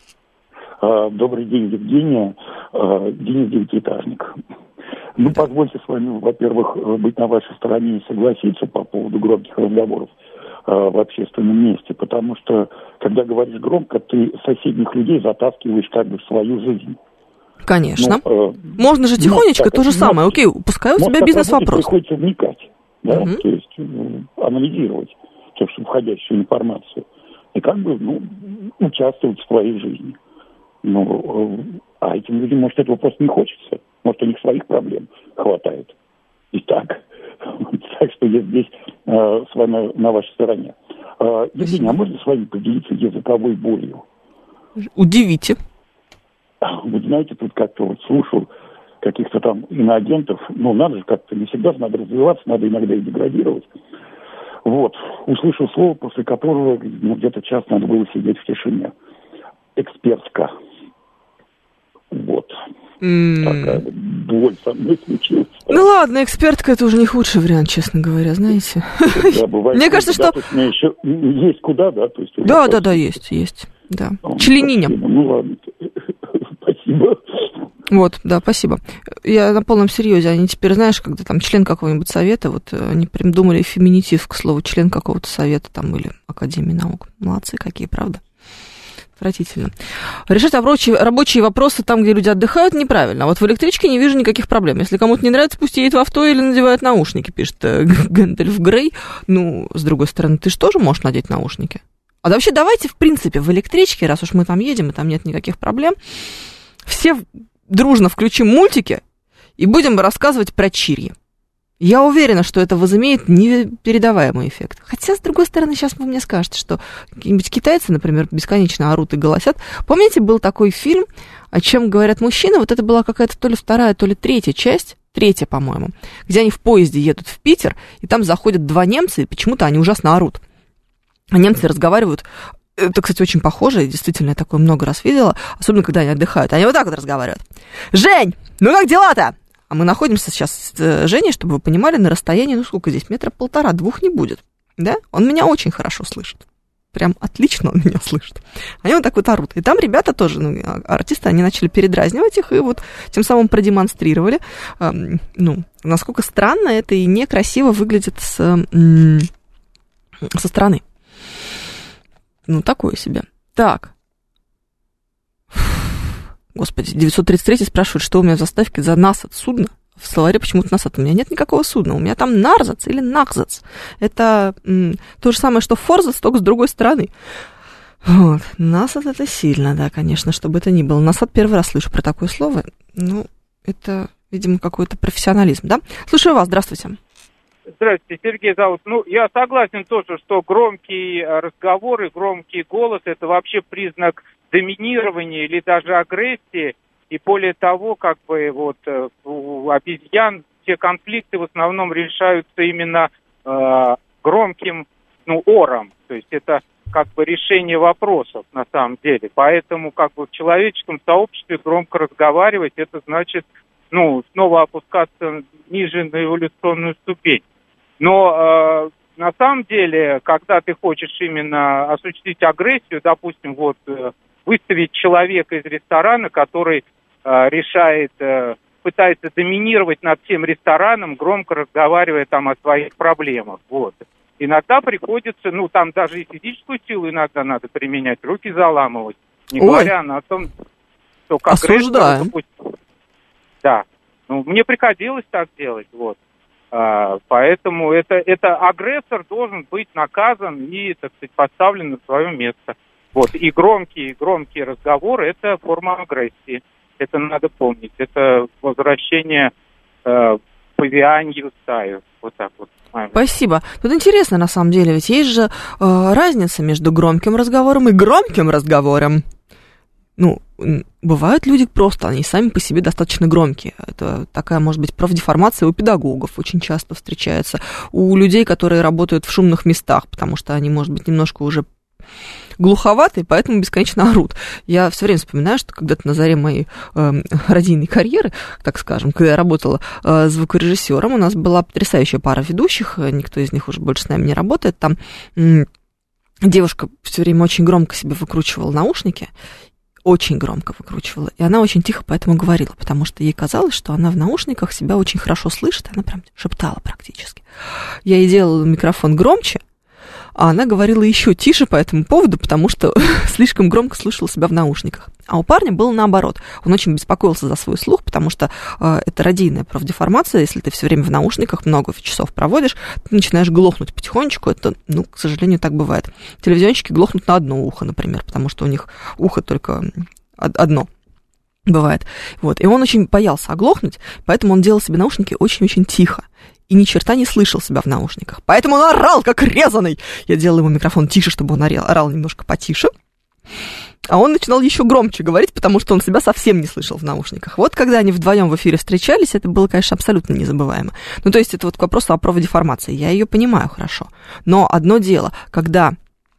Добрый день, Евгения. Денис Девятиэтажник. Ну, позвольте с вами, во-первых, быть на вашей стороне и согласиться по поводу громких разговоров в общественном месте, потому что, когда говоришь громко, ты соседних людей затаскиваешь как бы в свою жизнь. Конечно. Ну, э, можно же тихонечко, ну, то же ну, самое. Окей, пускай у тебя бизнес-вопрос. Приходится вникать, да, угу. то есть ну, анализировать то, что входящую информацию. И как бы, ну, участвовать в своей жизни. Ну, э, а этим людям, может, этого просто не хочется. Может, у них своих проблем хватает. И так. Так что я здесь э, с вами на вашей стороне. Э, Евгения, а можно с вами поделиться языковой болью? Удивите. Вы знаете, тут как-то вот слушал каких-то там иноагентов. Ну, надо же как-то, не всегда надо развиваться, надо иногда и деградировать. Вот. Услышал слово, после которого ну, где-то час надо было сидеть в тишине. Экспертка. Вот. Mm. Такая боль со мной случилась. Ну ладно, экспертка это уже не худший вариант, честно говоря, знаете. Да, бывает, мне кажется, что... Еще есть куда, да? То есть, да, да, да, есть, есть. Да. Члениня. Ну ладно, спасибо. Вот, да, спасибо. Я на полном серьезе. Они теперь, знаешь, когда там член какого-нибудь совета, вот они придумали феминитив к слову член какого-то совета там или Академии наук. Молодцы какие, правда? Отвратительно. Решать рабочие, рабочие вопросы там, где люди отдыхают, неправильно. А вот в электричке не вижу никаких проблем. Если кому-то не нравится, пусть едет в авто или надевает наушники, пишет Гэндальф Грей. Ну, с другой стороны, ты же тоже можешь надеть наушники. А да вообще давайте, в принципе, в электричке, раз уж мы там едем, и там нет никаких проблем, все дружно включим мультики и будем рассказывать про чирьи. Я уверена, что это возымеет непередаваемый эффект. Хотя, с другой стороны, сейчас вы мне скажете, что какие-нибудь китайцы, например, бесконечно орут и голосят. Помните, был такой фильм «О чем говорят мужчины»? Вот это была какая-то то ли вторая, то ли третья часть, третья, по-моему, где они в поезде едут в Питер, и там заходят два немца, и почему-то они ужасно орут. А немцы разговаривают. Это, кстати, очень похоже, действительно, я такое много раз видела, особенно когда они отдыхают. Они вот так вот разговаривают. «Жень, ну как дела-то?» А мы находимся сейчас с Женей, чтобы вы понимали, на расстоянии, ну сколько здесь, метра полтора, двух не будет, да? Он меня очень хорошо слышит. Прям отлично он меня слышит. Они вот так вот орут. И там ребята тоже, ну, артисты, они начали передразнивать их, и вот тем самым продемонстрировали, э, ну, насколько странно это и некрасиво выглядит с, э, со стороны. Ну, такое себе. Так. Господи, девятьсот тридцать три спрашивает, что у меня в заставке за насад судно. В словаре почему-то насад. У меня нет никакого судна. У меня там нарзац или нахзац. Это м, то же самое, что форзац, только с другой стороны. Вот. Насад это сильно, да, конечно, чтобы это ни было. Насад первый раз слышу про такое слово. Ну, это, видимо, какой-то профессионализм, да? Слушаю вас, здравствуйте. Здравствуйте, Сергей зовут. Ну, я согласен тоже, что громкий разговор и громкий голос – это вообще признак доминирования или даже агрессии. И более того, как бы вот у обезьян все конфликты в основном решаются именно э, громким, ну, ором. То есть это как бы решение вопросов на самом деле. Поэтому как бы в человеческом сообществе громко разговаривать, это значит, ну, снова опускаться ниже на эволюционную ступень. Но э, на самом деле, когда ты хочешь именно осуществить агрессию, допустим, вот э, выставить человека из ресторана, который э, решает, э, пытается доминировать над всем рестораном, громко разговаривая там о своих проблемах, вот. Иногда приходится, ну, там даже и физическую силу иногда надо применять, руки заламывать, не Ой. говоря о том, что как Осуждаем. Допустим, да, ну, мне приходилось так делать, вот. А, поэтому это, это агрессор должен быть наказан и, так сказать, поставлен на свое место. Вот. И громкие, громкие разговоры – это форма агрессии. Это надо помнить. Это возвращение э, павианью в стаю. Вот так вот. Спасибо. Тут интересно, на самом деле, ведь есть же э, разница между громким разговором и громким разговором. Ну, бывают люди просто, они сами по себе достаточно громкие. Это такая, может быть, профдеформация у педагогов очень часто встречается. У людей, которые работают в шумных местах, потому что они, может быть, немножко уже глуховатые, поэтому бесконечно орут. Я все время вспоминаю, что когда-то на заре моей э, радийной карьеры, так скажем, когда я работала э, звукорежиссером, у нас была потрясающая пара ведущих, никто из них уже больше с нами не работает. Там э, девушка все время очень громко себе выкручивала наушники, очень громко выкручивала, и она очень тихо поэтому говорила, потому что ей казалось, что она в наушниках себя очень хорошо слышит, она прям шептала практически. Я ей делала микрофон громче, а она говорила еще тише по этому поводу, потому что слишком громко слышала себя в наушниках. А у парня было наоборот. Он очень беспокоился за свой слух, потому что э, это радийная профдеформация. Если ты все время в наушниках много часов проводишь, ты начинаешь глохнуть потихонечку. Это, ну, к сожалению, так бывает. Телевизионщики глохнут на одно ухо, например, потому что у них ухо только одно бывает. Вот. И он очень боялся оглохнуть, поэтому он делал себе наушники очень-очень тихо. И ни черта не слышал себя в наушниках. Поэтому он орал, как резаный. Я делала ему микрофон тише, чтобы он орал, орал немножко потише. А он начинал еще громче говорить, потому что он себя совсем не слышал в наушниках. Вот когда они вдвоем в эфире встречались, это было, конечно, абсолютно незабываемо. Ну, то есть это вот к вопросу о профдеформации. Я ее понимаю хорошо. Но одно дело, когда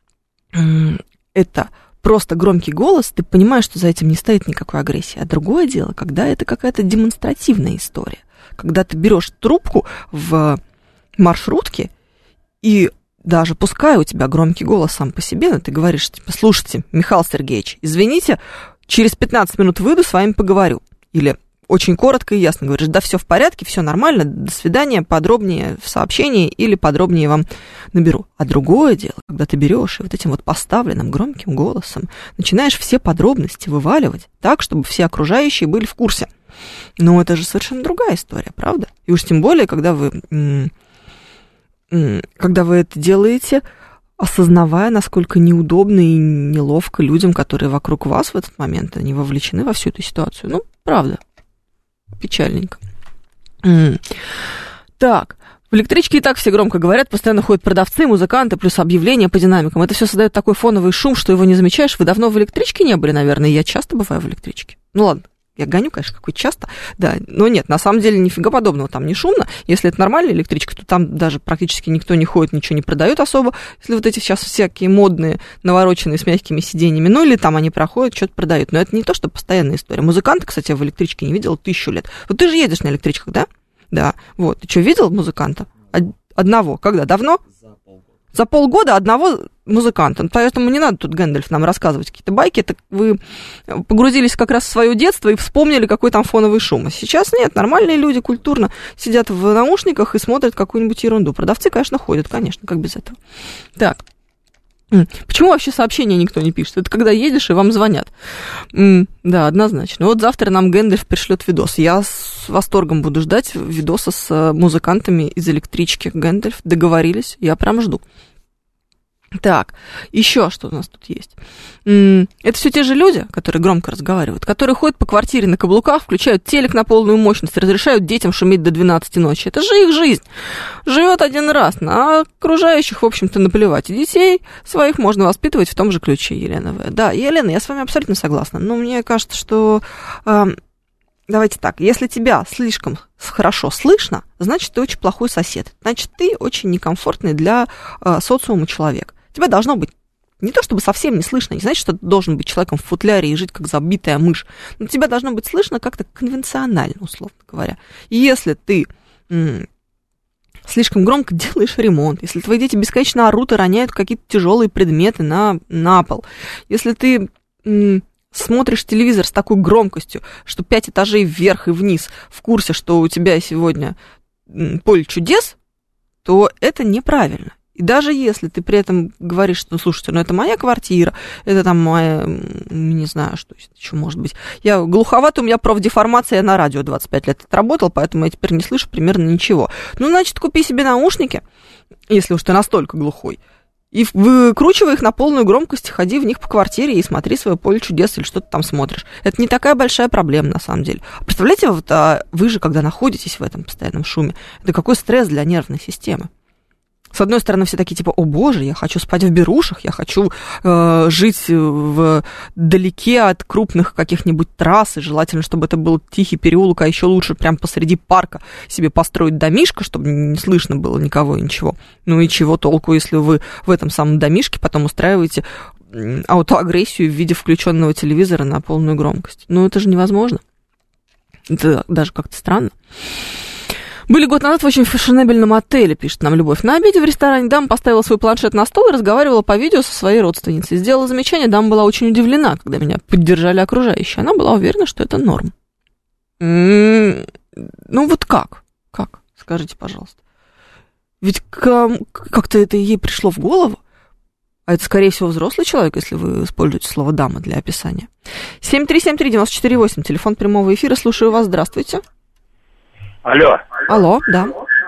это просто громкий голос, ты понимаешь, что за этим не стоит никакой агрессии. А другое дело, когда это какая-то демонстративная история. Когда ты берешь трубку в маршрутке, и даже пускай у тебя громкий голос сам по себе, но ты говоришь, типа, слушайте, Михаил Сергеевич, извините, через пятнадцать минут выйду, с вами поговорю. Или очень коротко и ясно говоришь, да, все в порядке, все нормально, до свидания, подробнее в сообщении или подробнее вам наберу. А другое дело, когда ты берешь и вот этим вот поставленным громким голосом начинаешь все подробности вываливать так, чтобы все окружающие были в курсе. Но это же совершенно другая история, правда? И уж тем более, когда вы, когда вы это делаете осознавая, насколько неудобно и неловко людям, которые вокруг вас в этот момент, они вовлечены во всю эту ситуацию. Ну, правда, печальненько. М-м. Так, в электричке и так все громко говорят, постоянно ходят продавцы, музыканты, плюс объявления по динамикам. Это все создает такой фоновый шум, что его не замечаешь. Вы давно в электричке не были, наверное? Я часто бываю в электричке. Ну ладно. Я гоню, конечно, какой часто, да, но нет, на самом деле нифига подобного, там не шумно. Если это нормальная электричка, то там даже практически никто не ходит, ничего не продают особо. Если вот эти сейчас всякие модные, навороченные с мягкими сиденьями, ну или там они проходят, что-то продают. Но это не то, что постоянная история. Музыканты, кстати, я в электричке не видела тысячу лет. Вот ты же едешь на электричках, да? Да, вот. Ты что, видел музыканта? Одного. Когда? Давно? За полгода одного музыканта. Поэтому не надо тут, Гэндальф, нам рассказывать какие-то байки. Это вы погрузились как раз в свое детство и вспомнили, какой там фоновый шум. А сейчас нет, нормальные люди культурно сидят в наушниках и смотрят какую-нибудь ерунду. Продавцы, конечно, ходят, конечно, как без этого. Так. Почему вообще сообщения никто не пишет? Это когда едешь, и вам звонят. Да, однозначно. Вот завтра нам Гэндальф пришлет видос. Я с восторгом буду ждать видоса с музыкантами из электрички. Гэндальф, договорились, я прям жду. Так, еще что у нас тут есть? Это все те же люди, которые громко разговаривают, которые ходят по квартире на каблуках, включают телек на полную мощность, разрешают детям шуметь до двенадцати ночи. Это же их жизнь. Живет один раз, на окружающих, в общем-то, наплевать. И детей своих можно воспитывать в том же ключе, Елена В. Да, Елена, я с вами абсолютно согласна. Но мне кажется, что... Э, давайте так, если тебя слишком хорошо слышно, значит, ты очень плохой сосед. Значит, ты очень некомфортный для э, социума человек. Тебя должно быть не то чтобы совсем не слышно, не значит, что ты должен быть человеком в футляре и жить как забитая мышь, но тебя должно быть слышно как-то конвенционально, условно говоря. И если ты м- слишком громко делаешь ремонт, если твои дети бесконечно орут и роняют какие-то тяжелые предметы на, на пол, если ты м- смотришь телевизор с такой громкостью, что пять этажей вверх и вниз в курсе, что у тебя сегодня м- поле чудес, то это неправильно. И даже если ты при этом говоришь, что, слушайте, ну это моя квартира, это там моя, не знаю, что еще может быть. Я глуховата, у меня профдеформация, я на радио двадцать пять лет отработал, поэтому я теперь не слышу примерно ничего. Ну, значит, купи себе наушники, если уж ты настолько глухой, и выкручивай их на полную громкость, ходи в них по квартире и смотри свое поле чудес или что ты там смотришь. Это не такая большая проблема, на самом деле. Представляете, вот, а вы же, когда находитесь в этом постоянном шуме, это какой стресс для нервной системы. С одной стороны, все такие, типа, о боже, я хочу спать в берушах, я хочу э, жить в, вдалеке от крупных каких-нибудь трасс, и желательно, чтобы это был тихий переулок, а еще лучше прям посреди парка себе построить домишко, чтобы не слышно было никого и ничего. Ну и чего толку, если вы в этом самом домишке потом устраиваете аутоагрессию в виде включенного телевизора на полную громкость. Ну это же невозможно. Это даже как-то странно. Были год назад в очень фешенебельном отеле, пишет нам Любовь. На обеде в ресторане дама поставила свой планшет на стол и разговаривала по видео со своей родственницей. Сделала замечание, дама была очень удивлена, когда меня поддержали окружающие. Она была уверена, что это норм. М-м-м, ну вот как? Как? Скажите, пожалуйста. Ведь как-то это ей пришло в голову. А это, скорее всего, взрослый человек, если вы используете слово «дама» для описания. семь три семь три девять четыре восемь, телефон прямого эфира. Слушаю вас. Здравствуйте. Алло. Алло, да.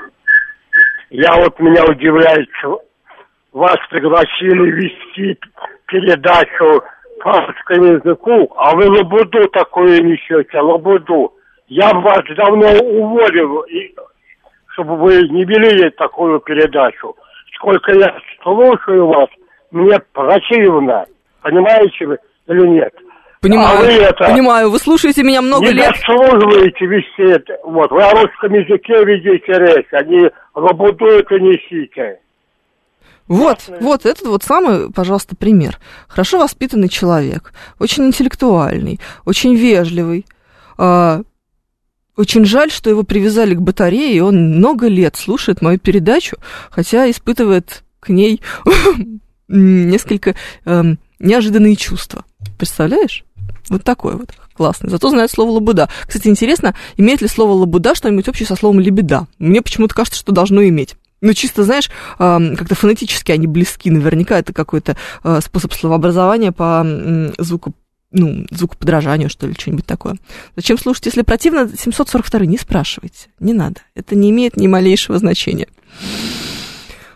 Я вот, меня удивляет, что вас пригласили вести передачу по русскому языку, а вы лабуду такую несете, лабуду. Я бы вас давно уволил, чтобы вы не вели такую передачу. Сколько я слушаю вас, мне противно. Понимаете вы или нет? Понимаю, а вы это понимаю, вы слушаете меня много не лет. Не заслуживаете вести это. Вот, вы о русском языке ведите речь, а не лабуду это несите. Вот, вот, этот вот самый, пожалуйста, пример. Хорошо воспитанный человек, очень интеллектуальный, очень вежливый. А, очень жаль, что его привязали к батарее, и он много лет слушает мою передачу, хотя испытывает к ней несколько э, неожиданные чувства. Представляешь? Вот такой вот классный. Зато знает слово «лабуда». Кстати, интересно, имеет ли слово «лабуда» что-нибудь общее со словом «лебеда»? Мне почему-то кажется, что должно иметь. Ну, чисто, знаешь, как-то фонетически они близки. Наверняка это какой-то способ словообразования по звуку, ну, звукоподражанию, что ли, что-нибудь такое. Зачем слушать, если противно? семьсот сорок два не спрашивайте. Не надо. Это не имеет ни малейшего значения.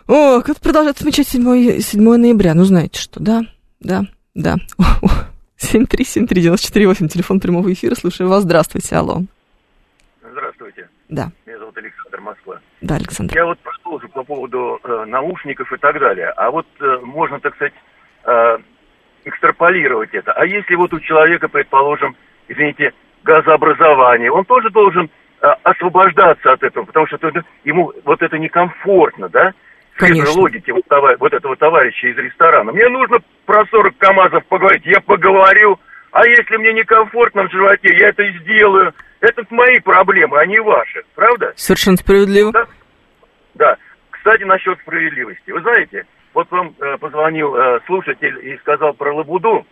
О, как продолжают отмечать седьмое ноября. Ну, знаете что, да, да, да. семь три семь три девять четыре восемь, телефон прямого эфира. Слушаю вас. Здравствуйте, алло. Здравствуйте. Да. Меня зовут Александр, Москва. Да, Александр. Я вот продолжу по поводу э, наушников и так далее. А вот э, можно, так сказать, э, экстраполировать это. А если вот у человека, предположим, извините, газообразование, он тоже должен э, освобождаться от этого, потому что это, ему вот это некомфортно, да? В той же логике вот, вот этого товарища из ресторана. Мне нужно про сорок КАМАЗов поговорить, я поговорю. А если мне некомфортно в животе, я это сделаю. Это мои проблемы, а не ваши. Правда? Совершенно справедливо. Да. Да. Кстати, насчет справедливости. Вы знаете, вот вам э, позвонил э, слушатель и сказал про лабуду,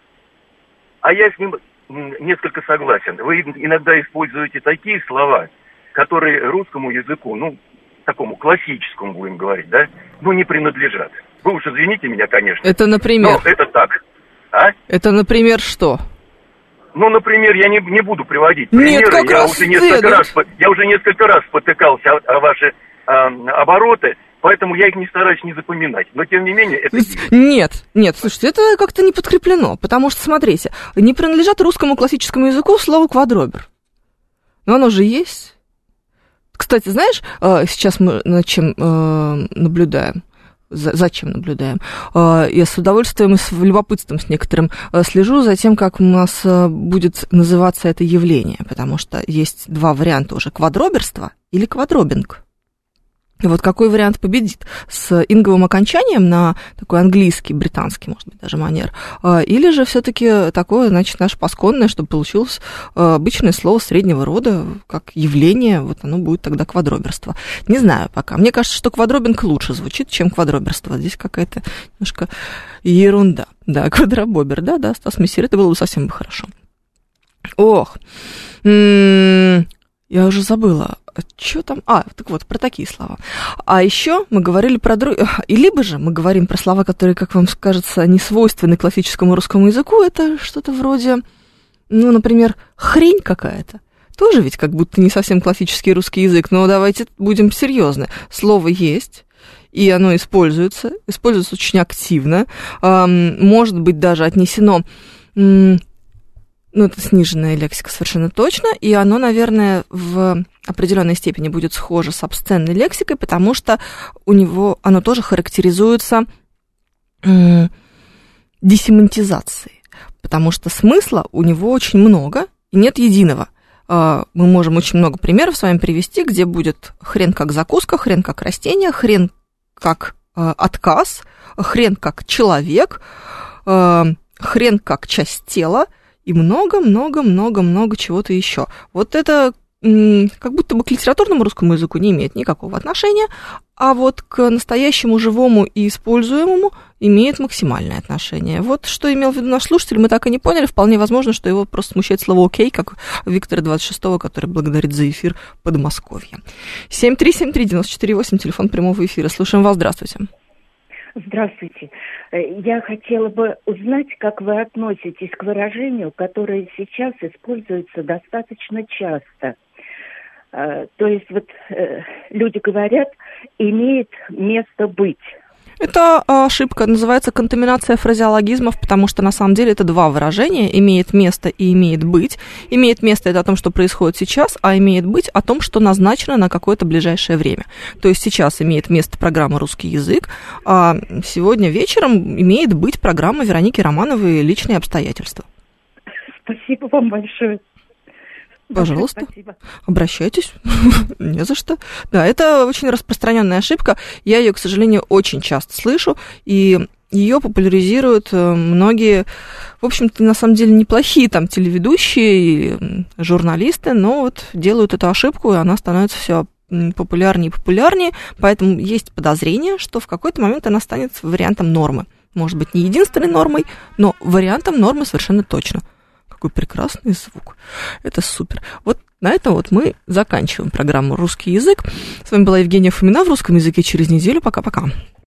а я с ним несколько согласен. Вы иногда используете такие слова, которые русскому языку, ну, такому классическому, будем говорить, да, ну, не принадлежат. Вы уж извините меня, конечно. Это, например? Но это так. А? Это, например, что? Ну, например, я не, не буду приводить примеры. Нет, как я, раз уже несколько раз, я уже несколько раз спотыкался о, о ваши а, обороты, поэтому я их не стараюсь не запоминать. Но, тем не менее, это... Нет, нет, слушайте, это как-то не подкреплено, потому что, смотрите, не принадлежат русскому классическому языку слово «квадробер». Но оно же есть. Кстати, знаешь, сейчас мы над чем наблюдаем? Зачем наблюдаем? Я с удовольствием и с любопытством с некоторым слежу за тем, как у нас будет называться это явление, потому что есть два варианта уже: квадроберство или квадробинг. И вот какой вариант победит? С инговым окончанием на такой английский, британский, может быть, даже манер, или же все-таки такое, значит, наше пасконное, чтобы получилось обычное слово среднего рода, как явление, вот оно будет тогда квадроберство. Не знаю пока. Мне кажется, что квадробинг лучше звучит, чем квадроберство. Здесь какая-то немножко ерунда. Да, квадробобер, да, да, Стас Мессир, это было бы совсем бы хорошо. Ох, м-м, я уже забыла. Что там? А, так вот, про такие слова. А еще мы говорили про друг... И либо же мы говорим про слова, которые, как вам кажется, не свойственны классическому русскому языку. Это что-то вроде, ну, например, хрень какая-то. Тоже ведь как будто не совсем классический русский язык. Но давайте будем серьезны. Слово есть, и оно используется. Используется очень активно. Может быть, даже отнесено... Ну, это сниженная лексика совершенно точно, и оно, наверное, в определенной степени будет схоже с обсценной лексикой, потому что у него оно тоже характеризуется м- десемантизацией, потому что смысла у него очень много, и нет единого. Мы можем очень много примеров с вами привести, где будет хрен как закуска, хрен как растение, хрен как отказ, хрен как человек, хрен как часть тела, и много-много-много-много чего-то еще. Вот это м, как будто бы к литературному русскому языку не имеет никакого отношения, а вот к настоящему, живому и используемому имеет максимальное отношение. Вот что имел в виду наш слушатель, мы так и не поняли. Вполне возможно, что его просто смущает слово «окей», как Виктора двадцать шестого, который благодарит за эфир Подмосковья. семь три семь три девять четыре восемь, телефон прямого эфира. Слушаем вас, здравствуйте. Здравствуйте. Я хотела бы узнать, как вы относитесь к выражению, которое сейчас используется достаточно часто. То есть вот люди говорят, имеет место быть. Это ошибка, называется контаминация фразеологизмов, потому что на самом деле это два выражения: имеет место и имеет быть. Имеет место — это о том, что происходит сейчас, а имеет быть — о том, что назначено на какое-то ближайшее время. То есть сейчас имеет место программа «Русский язык», а сегодня вечером имеет быть программа Вероники Романовой «Личные обстоятельства». Спасибо вам большое. Пожалуйста, спасибо. Обращайтесь, не за что. Да, это очень распространенная ошибка, я ее, к сожалению, очень часто слышу, и ее популяризируют многие, в общем-то, на самом деле неплохие там телеведущие и журналисты, но вот делают эту ошибку, и она становится все популярнее и популярнее, поэтому есть подозрение, что в какой-то момент она станет вариантом нормы. Может быть, не единственной нормой, но вариантом нормы совершенно точно. Какой прекрасный звук. Это супер. Вот на этом вот мы заканчиваем программу «Русский язык». С вами была Евгения Фомина в «Русском языке» через неделю. Пока-пока.